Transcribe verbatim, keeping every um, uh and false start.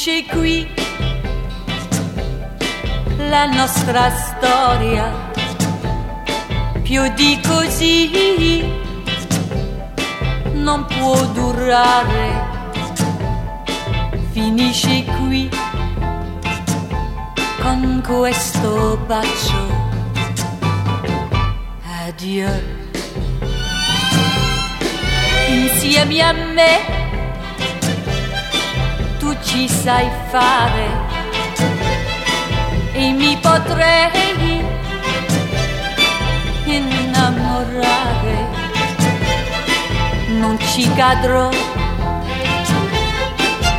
finisce qui la nostra storia, più di così non può durare. Finisce qui con questo bacio. Addio. Insieme a me tu ci sai fare e mi potrei innamorare. Non ci cadrò